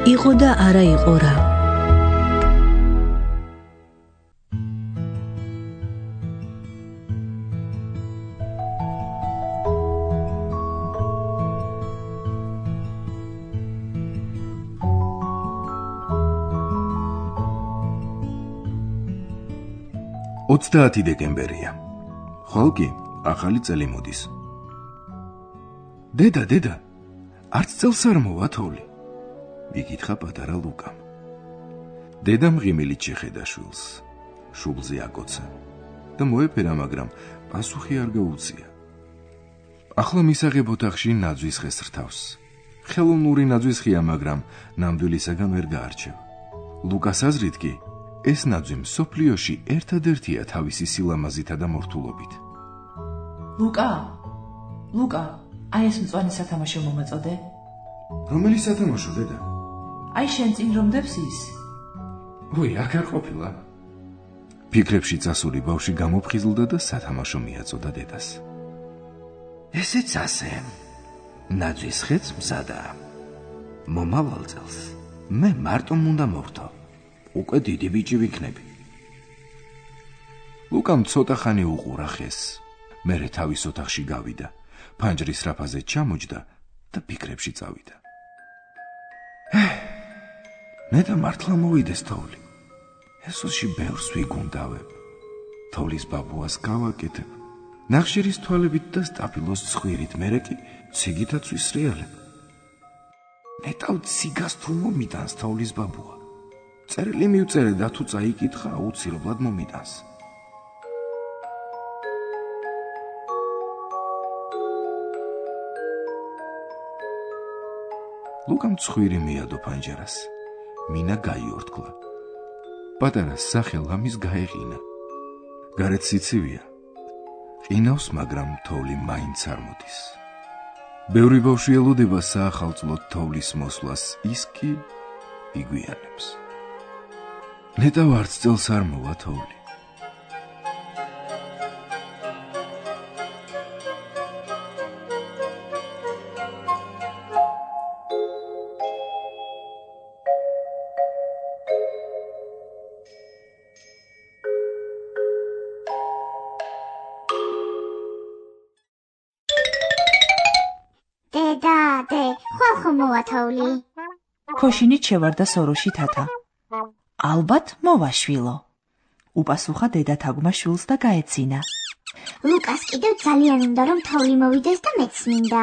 იყო და არა იყო რა. Ოცდაათი დეკემბერია. ხოლკი ახალი წელი მოდის. დედა, არც წელს არ მოვა თოვლი? იკითხა პატარა ლუკამ. დედა მღიმილით შეხედა შვილს, შუბლზე აკოცა და მოეფერა, მაგრამ პასუხი არ გაუწია. ახლა მისაღებ ოთახში ნაძვის ხეს რთავს. ხელოვნური ნაძვისხია, მაგრამ ნამდვილისაგან ვერ გაარჩევ. ლუკას აზრით კი ეს ნაძვი მსოფლიოში ერთადერთია თავისი სილამაზითა და მორთულობით. ლუკა, აი ეს მწვანე სათამაშო მომაწოდე. რომელი სათამაშო, დედა? აი შენ წინ რომ დებს ის. აქ არ ყოფილა. ფიქრებში წასული ბავშვი გამოფხიზლდა და სათამაშო მიაწოდა დედას. ესეც ასე. ნაძვის ხეც მზადაა. მომავალ წელს მე მარტო უნდა მოვთო. უკვე დიდი ბიჭი ვიქნები. ლუკამ ცოტა ხანი უყურა ხეს. მერე თავის ოთახში გავიდა, ფანჯრის რაფაზე ჩამოჯდა და ფიქრებში წავიდა. ნეტა მართლა მოვიდეს თოვლი. ესოში ბევრს ვიგუნდავებ. თოვლის ბაბუას გავაკეთებ. ნახშირის თვალებით და სტაფილოს ცხვირით, მერე კი ციგითაც ვისრიალებ. ნეტავ ციგას თუ მომიტანს თოვლის ბაბუა. წერილი მივწერე და თუ წაიკითხა, აუცილებლად მომიტანს. ლუკამ ცხვირი მიადო ფანჯარას. მინა გაიორთქლა. პატარა სახე ლამის გაეყინა. გარეთ სიცივია. ყინავს, მაგრამ თოვლი მაინც არ მოდის. ბევრი ბავშვი ელოდება საახალწლოდ თოვლის მოსვლას, ის კი იგვიანებს. ნეტავ არც წელს არ მოვა თოვლი. დე, ხომ მოვა თოვლი? ქოშინით შევარდა სოროში თათა. ალბათ მოვა შვილო. უპასუხა დედა თაგვმა შვილს და გაეცინა. ლუკას კიდევ ძალიან უნდა რომ თოვლი მოვიდეს და მეც მინდა.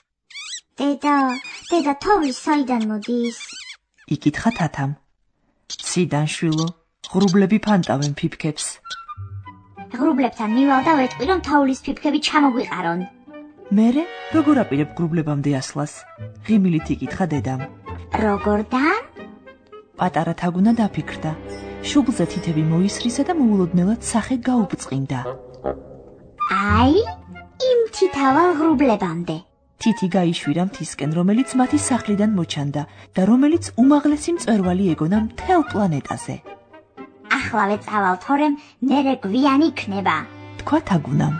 დედა, თოვლი საიდან მოდის? იკითხა თათამ. ციდან შვილო, ღრუბლები ფანტავენ ფიფქებს. ღრუბლებთან მივალ და ვეტყვი რომ თოვლის ფიფქები ჩამოგვიყარონ. მერე როგორ აპირებ ღრუბლებამდე ასლას? ღიმილით იკითხა დედამ. როგორ და? პატარა თაგუნა დაფიქრდა. შუბლზე თითები მოისრისა და მოულოდნელად სახე გაუბწყინდა. აი, იმ თითავალ ღრუბლებამდე. თითი გაიშვირა მთისკენ, რომელიც მათი სახლიდან მოჩანდა და რომელიც უმაღლესი მწვერვალი ეგონა მთელ პლანეტაზე. ახლავე წავალ, თორემ მერე გვიან იქნება, თქვა თაგუნამ.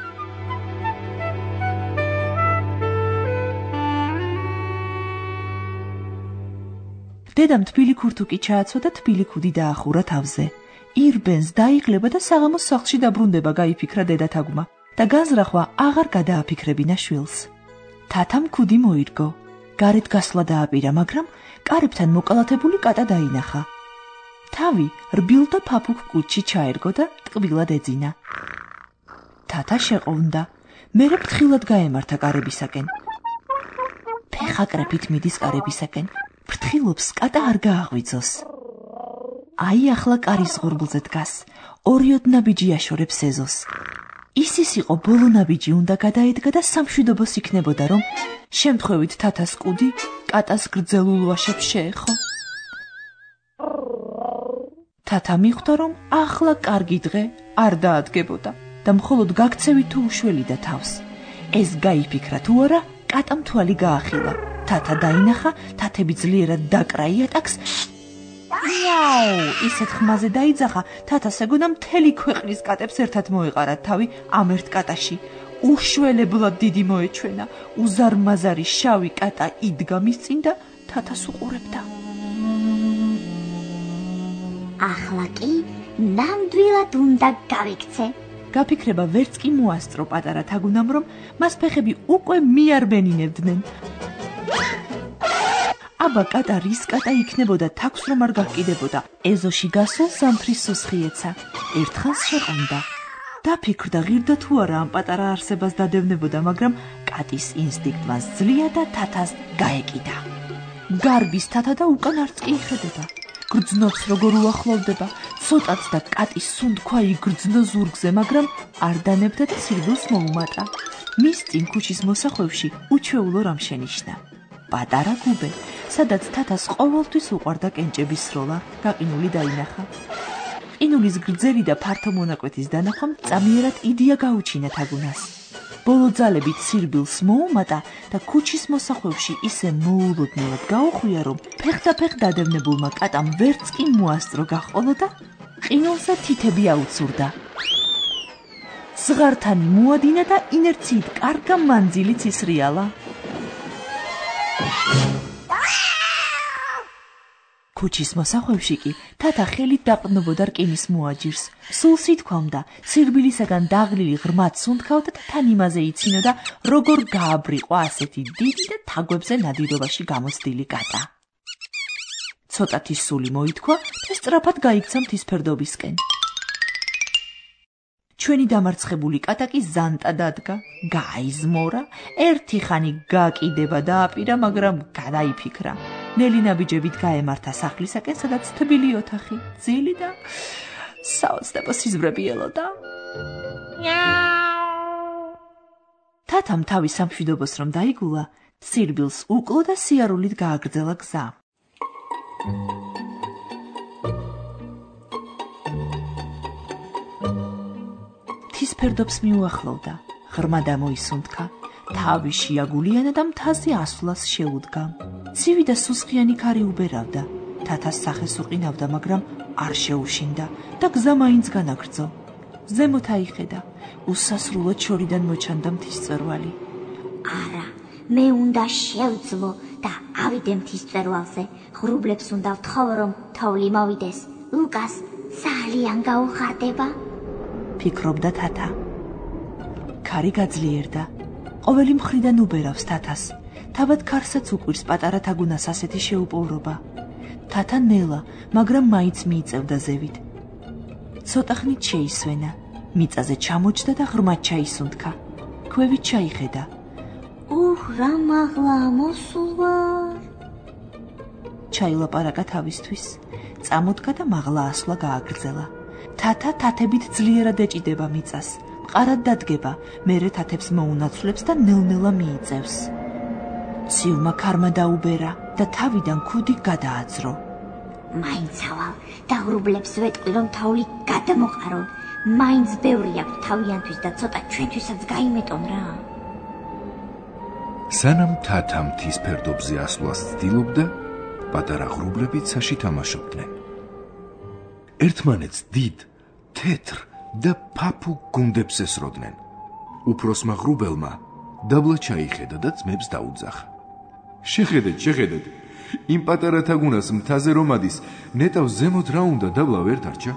დედამ თბილი ქურთუკი ჩააცვა და თბილი ქუდი დაახურა თავზე. ირბენს დაიღლება და საღამოს სახლში დაბრუნდება, გაიფიქრა დედა თაგმა და განზრახვა აღარ გადააფიქრებინა შვილს. თათამ ქუდი მოირგო. გარეთ გასვლა დააპირა, მაგრამ კარებთან მოკალათებული კატა დაინახა. თავი რბილ და ფაფუქ კუჭში ჩაერგო და ტკბილად ეძინა. თათა შეყოვნდა. მერე ფრთხილად გაემართა კარებისაკენ. ფეხა კრეფით მიდის კარებისაკენ. ფრთხილობს კატა არ გააღვიძოს. აი ახლა კარის ღორბლზე დგას. ორი ოდნაბიჯი აშორებს ეზოს. ის იყო ბოლო ნაბიჯი უნდა გადაედგა და სამშვიდობოს იქნებოდა, რომ შემთხვევით თათას კუდი კატას გრძელულ ვაშებს შეეხო. თათა მიხვდა, რომ ახლა კარგი დღე არ დაადგებოდა და მხოლოდ გაქცევით თუ უშველიდა თავს. ეს გაიფიქრა თუ არა, კატამ თვალი გაახილა. თათა დაინახა, თათები ძლიერად დაკრა იატაკს. ისეთ ხმაზე დაიძახა, თათას ეგონა მთელი ქვეყნის კატებს ერთად მოეყარა თავი ამ ერთ კატაში. უშველებლად დიდი მოეჩვენა. უზარმაზარი შავი კატა იდგა მის წინ და თათას უყურებდა. ახლა კი ნამდვილად უნდა გავიქცე. გაფიქრება ვერც კი მოასწრო პატარა თაგუნამ, რომ მას ფეხები უკვე მიარბენინებდნენ. აბა კატა რის კატა იქნებოდა, თავს რომ არ გაკიდებოდა. ეზოში გასულ ზამთრის სუსხი ეცა. ერთხანს შეყონდა. დაფიქრდა ღირდა თუ არა ამ პატარა არსებას დადევნებოდა, მაგრამ კატის ინსტინქტმა ზლია და თათას გაეკიდა. გარბის თათა და უკან არც კი იხედება. გრძნობს როგორ უახლოვდება, ცოტაც და კატის სუნთქვა იგრძნო ზურგზე, მაგრამ არ დანებდა და სირბილს მოუმატა. მის წინ ქუჩის მოსახვევში უჩვეულო რამ შენიშნა. პატარა გუბე, სადაც თათას ყოველთვის უყვარდა კენჭების სროლა, გაყინული დაინახა. ყინულის გრძელი და ფართო მონაკვეთის დანახვამ წამიერად იდეა გაუჩინა თაგუნას. ბოლო ძალებით სირბილს მოუმატა და ქუჩის მოსახვევში ისე მოულოდნელად გაუხვია, რომ ფეხდაფეხ დადევნებულმა კატამ ვერც კი მოასწრო გაჰყოლო და ყინულზე თითები აუცურდა. ზღართანი მოადინა და ინერციით კარგა მანძილიც ისრიალა. ქუჩის მოსახვევში კი თათა ხელით დაყრდნობოდა რკინის მოაჯირს. სულ სითქვამდა, სირბილისაგან დაღლილი ღრმად სუნთქავდა და თან იმაზე იცინოდა, როგორ გააბრიყვა ასეთი დიდი და თაგვებზე ნადირობაში გამოცდილი კატა. ცოტათი სული მოითქვა და სწრაფად გაიქცა მთისფერდობისკენ. ჩვენი დამარცხებული კატა კი ზანტა დადგა, გაიზმორა, ერთი ხანი გაკიდება დააპირა, მაგრამ გადაიფიქრა. ნელი ნაბიჯებით გაემართა სახლისაკენ, სადაც თბილი ოთახი, ძილი და საოცნებო სიზმრები ელოდა. თათამ თავის სამშვიდობოს რომ დაიგულა, სირბილს უკლო და სიარულით გააგრძელა გზა. მთისფერდობს მიუახლოვდა, ღრმა დამოისუნთქა, თავი შეაგულიანა და მთაზე ასვლას შეუდგა. ცივი და სუსხიანი ქარი უბერავდა, თათას სახეს უყინავდა, მაგრამ არ შეუშინდა და გზა მაინც განაგრძო. ზემოთ აიხედა, უსასრულოდ შორიდან მოჩანდა მთისწვერვალი. არა, მე უნდა შევძლო და ავიდე მთისწვერვალზე. ღრუბლებს უნდა ვთხოვო, რომ თოვლი მოვიდეს. ლუკას ძალიან გაუხარდება. ფიქრობდა თათა. ქარი გაძლიერდა. ყოველი მხრიდან უბერავს თათას. თავად ქარსაც უყვირს პატარა თაგუნას ასეთი შეუპოვრობა. თათა ნელა, მაგრამ მაინც მიიწევდა ზევით. ცოტა ხნით შეისვენა, მიწაზე ჩამოჯდა და ღრმად ჩაისუნთქა. ქვევით ჩაიხედა. რა მაღლა მოსულ ვარ. ჩაილაპარაკა თავისთვის. წამოდგა და მაღლა ასვლა გააგრძელა. თათა თათებით ძლიერად ეჭიდება მიწას. მყარად დადგება, მერე თათებს მოუნაცვლებს და ნელ-ნელა მიიწევს. ცივმა ქარმა დაუბერა და თავიდან ქუდი გადააძრო. მაინც ავალ და ღრუბლებს ვეტყვი, რომ თავლი გადამოყარო. მაინც ბევრი აქვს თავიანთვის და ცოტა ჩვენთვისაც გაიმეტონ რა. სანამ თათა მთისფერდობზე ასვლას ცდილობდა, პატარა ღრუბლები ცაში თამაშობდნენ. ერთმანეთს დიდ, თეთრ და ფაფუ გუნდებს ესროდნენ. უფროსმა ღრუბელმა დაბლა ჩაიხედა და ძმებს დაუძახა. შეხედეთ, იმ პატარა თაგუნას მთაზე რომ ადის, ნეტავს ზემოთ რა უნდა დაბლა ვერ დარჩა?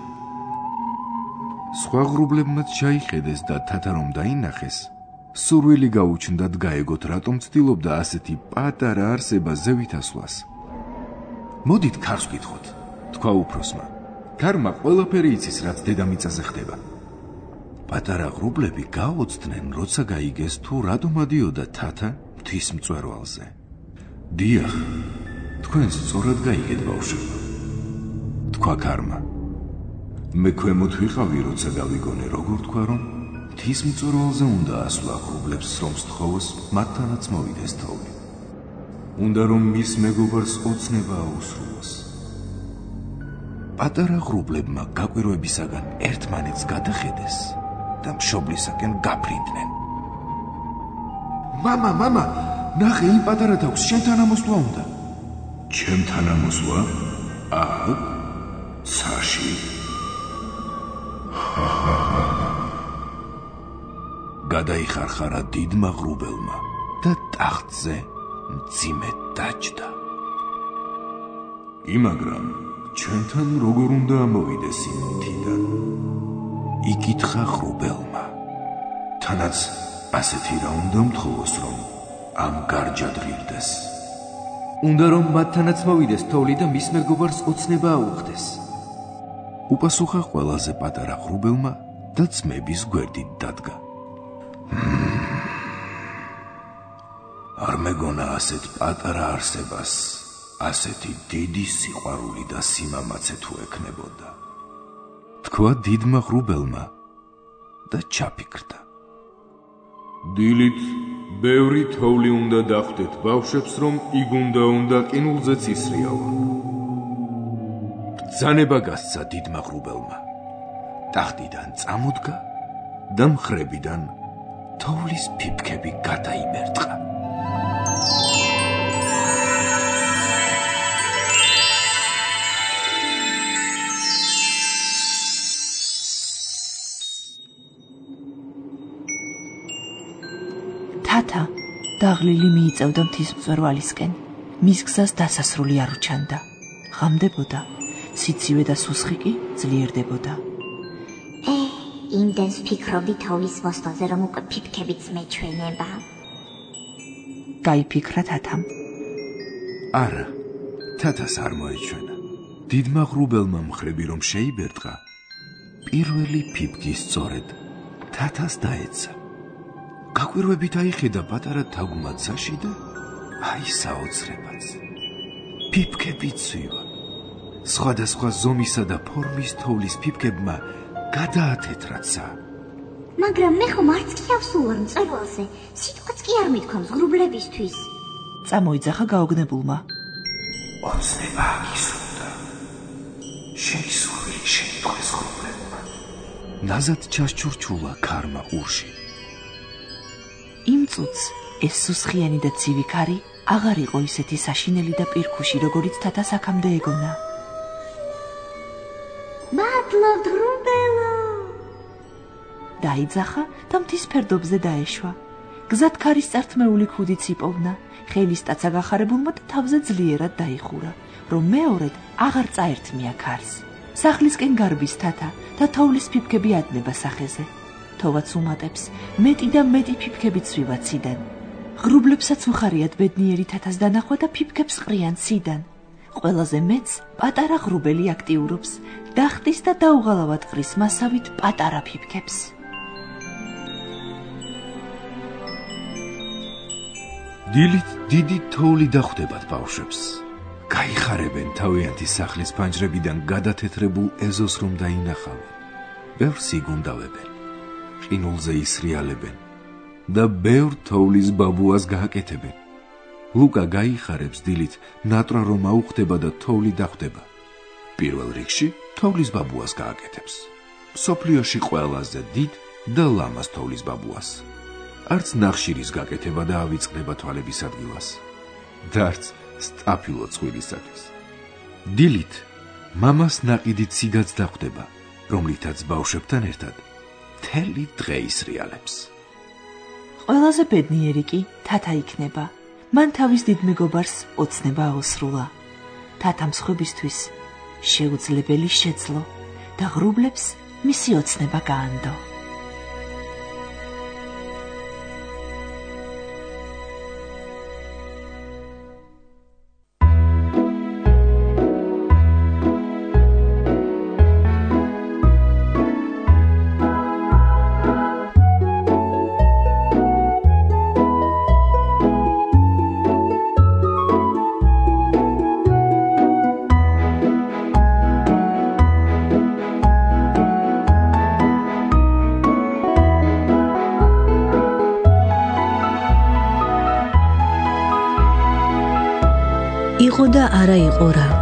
სხვა ღრუბლებმაც ჩაიხედეს და თათა რომ დაინახეს, სურვილი გაუჩნდათ გაეგოთ, რატომ ცდილობდა ასეთი პატარა არსება ზევით ასვლას. მოდით ქარს ვკითხოთ, თქვა უფროსმა. ქარმა ყველაფერი იცის, რაც დედამიწაზე ხდება. პატარა ღრუბლები გაოცდნენ, როცა გაიგეს თუ რატომ ადიოდა თათა მთის მწვერვალზე. დიახ, თქვენ სწორად გაიგეთ ბავშვებო, თქვა ქარმა. მე ქვემოთ ვიყავი, როცა გავიგონე, როგორ თქვა, რომ მთის მწვერვალზე უნდა ასვლა ღრუბლებს რომ სთხოვოს, მათთანაც მოვიდეს თოვლი. უნდა რომ მის მეგობარს ოცნება აუსრულოს. პატარა ღრუბლებმა გაკვირვებისაგან ერთმანეთს გადახედეს და მშობლისაკენ გაფრინდნენ. მამა, ნახე, იმ პატარა თავს შენთან ამოსვლა უნდა. ჩემთან ამოსვლა? აჰა, ცაში. გადაიხარხარა დიდმა ღრუბელმა და ტახტზე მძიმედ დაჯდა. იმაგრამ ჩვენთან როგორ უნდა ამოვიდეს იმ მთიდან? იკითხა ღრუბელმა. თანაც ასეთი რა უნდა მთხოვოს, რომ ამ გარჯად ღირდეს? უნდა რომ მათთანაც მოვიდეს თოვლი და მის მეგობარს ოცნება აუხდეს. უპასუხა ყველაზე პატარა ღრუბელმა და ძმების გვერდით დადგა. არ მეგონა ასეთ პატარა არსებას ასეთი დიდი სიყვარული და სიმამაცე თუ ექნებოდა. თქვა დიდმა ღრუბელმა და ჩაფიქრდა. დილით ბევრი თოვლი უნდა დახვდეთ ბავშვებს, რომ იგუნდა ყინულზეც ისრიალონ. ბრძანება გასცა დიდმა ღრუბელმა. ტახტიდან წამოდგა და მხრებიდან თოვლის ფიფქები გადაიმერტყა. თათა დაღლილი მიიწევდა მთის მწვერვალისკენ. მის გზას დასასრული არ უჩანდა. ღამდებოდა, სიცივე და სუსხი კი ძლიერდებოდა. იმდენს ვფიქრობდი თოვლის მოსვლაზე, რომ უკვე ფიფქებიც მეჩვენება. გაიფიქრა თათამ. არა, თათას არ მოეჩვენა. დიდმა ღრუბელმა მხრები რომ შეიბერტყა, პირველი ფიფქი სწორედ თათას დაეცა. გაკვირვებით აიხედა პატარა თაგვმაცაში და აი საოცრებაც. ფიფქები ცვივა. სხვადასხვა ზომისა და ფორმის თოვლის ფიფქებმა გადაათეთრაცა. მაგრამ მე ხომ არც კი ავსულვარ მწვერვალზე, სიტყვაც კი არ მithქვამს ღრუბლებისთვის. წამოიძახა გაოგნებულმა. ოცნება აგისრუდა. შეისურვილი შეიტყვეს ღრუბლებმა. ნაზად ჩასჩურჩულა ქარმა ყურში. იმ წუთს ეს სუსხიანი და ცივი ქარი აღარ იყო ისეთი საშინელი და პირქუში, როგორიც თათას აქამდე ეგონა. მადლობთ ღრუბელო! დაიძახა და მთის ფერდობზე დაეშვა. გზად ქარის წართმეული ქუდიც იპოვნა. ხელის ტაცა გახარებულმა და თავზე ძლიერად დაიხურა, რომ მეორედ აღარ წაერთმია ქარს. სახლისკენ გარბის თათა და თოვლის ფიფქები ადნება სახეზე. თოვაც უმატებს, მეტი და მეტი ფიფქები ცვივა ციდან. ღრუბლებსაც უხარიათ ბედნიერი თათას დანახვა და ფიფქებს ყრიან ციდან. ყველაზე მეც პატარა ღრუბელი აქტიურობს, დახტის და დაუღალავად ყრის მასავით პატარა ფიფქებს. დილით დიდი თოვლი დახვდებათ ბავშვებს. გაიხარებენ თავიანთი სახლის ფანჯრებიდან გადათეთრებულ ეზოს რომ დაინახავენ. ბევრს იგუნდავებენ, ყინულზე ისრიალებენ და ბევრ თოვლის ბაბუას გააკეთებენ. ლუკა გაიხარებს დილით ნატრა რომ აუხდება და თოვლი დახვდება. პირველ რიგში თოვლის ბაბუას გააკეთებს. მსოფლიოში ყველაზე დიდ და ლამაზ თოვლის ბაბუას. არც ნახშირის გაკეთება და ავიწყდება თვალების ადგილას. და არც სტაფილო ცხვირისათვის. დილით მამას ნაყიდით სიგაც დახვდება, რომლითაც ბავშვებთან ერთად მთელი დღე ისრიალებს. ყველაზე ბედნიერი კი თათა იქნება. მან თავის დიდ მეგობარს ოცნება აუსრულა. თათა მსხვერპლისთვის შეუძლებელი შეძლო და ღრუბლებს მისი ოცნება გაანდო. იყო და არა იყო რა.